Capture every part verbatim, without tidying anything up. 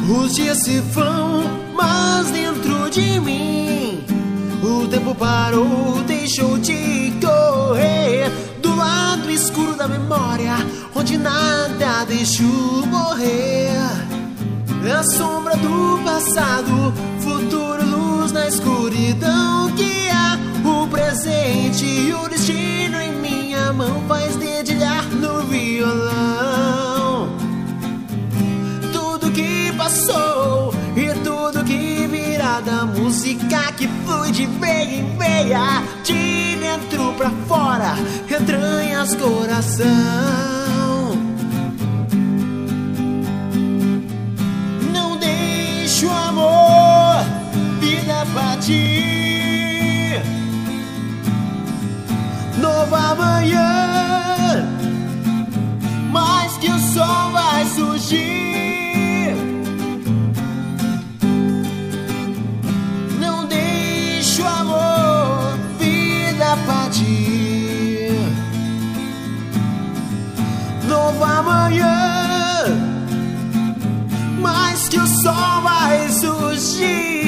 Os dias se vão, mas dentro de mim o tempo parou, deixou de correr. Do lado escuro da memória, onde nada deixou morrer. A sombra do passado, futuro, luz na escuridão. Que há o presente e o destino em minha mão. Faz dedilhar no violão tudo que passou e tudo que virá da música que flui de veia em veia, de dentro pra fora, entranhas, coração. Não deixe o amor, vida partir. Novo amanhã, mais que o sol vai surgir. Não deixe o amor, vida partir. Novo amanhã, mais que o sol vai surgir.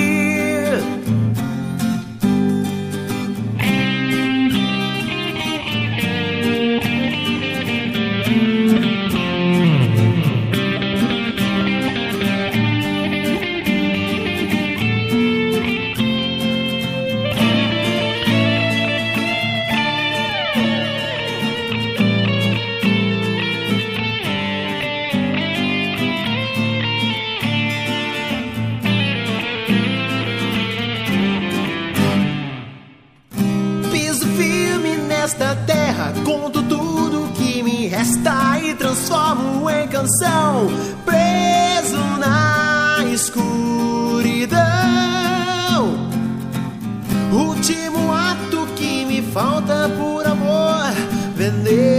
Nesta terra, conto tudo que me resta e transformo em canção, preso na escuridão. Último ato que me falta por amor, vender